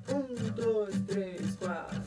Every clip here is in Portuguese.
1, 2, 3, 4.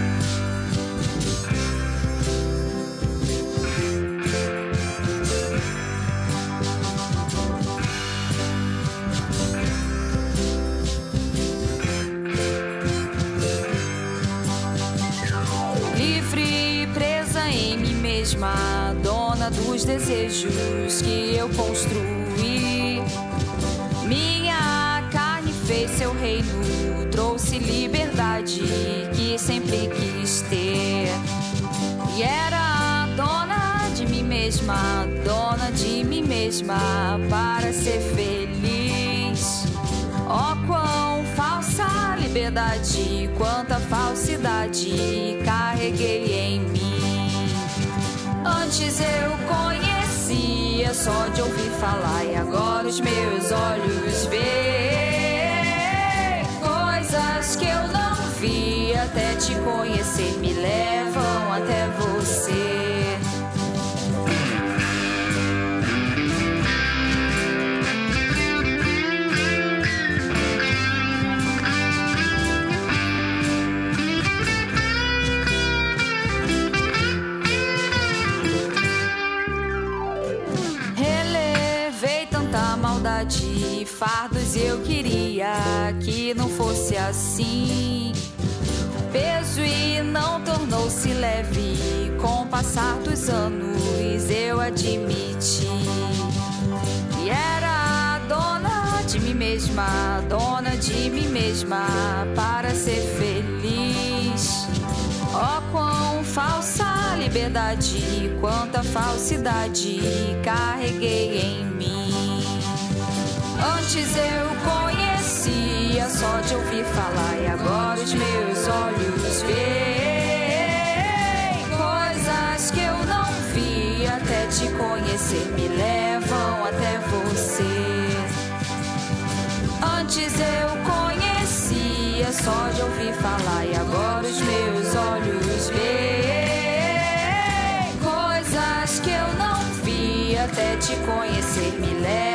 Livre, presa em mim mesma, dona dos desejos que eu construí. Minha carne fez seu reino, trouxe liberdade que sempre quis ter. E era dona de mim mesma para ser feliz. Oh, quão falsa liberdade, quanta falsidade carreguei em mim. Antes eu conhecia só de ouvir falar, e agora os meus olhos veem coisas que eu não vi até te conhecer, me levam até você. Fardos eu queria que não fosse assim. Peso e não tornou-se leve. Com o passar dos anos eu admiti. E era dona de mim mesma para ser feliz. Oh, quão falsa liberdade, quanta falsidade carreguei em mim. Antes eu conhecia só de ouvir falar, e agora os meus olhos veem coisas que eu não vi até te conhecer, me levam até você. Antes eu conhecia só de ouvir falar, e agora os meus olhos veem coisas que eu não vi até te conhecer, me levam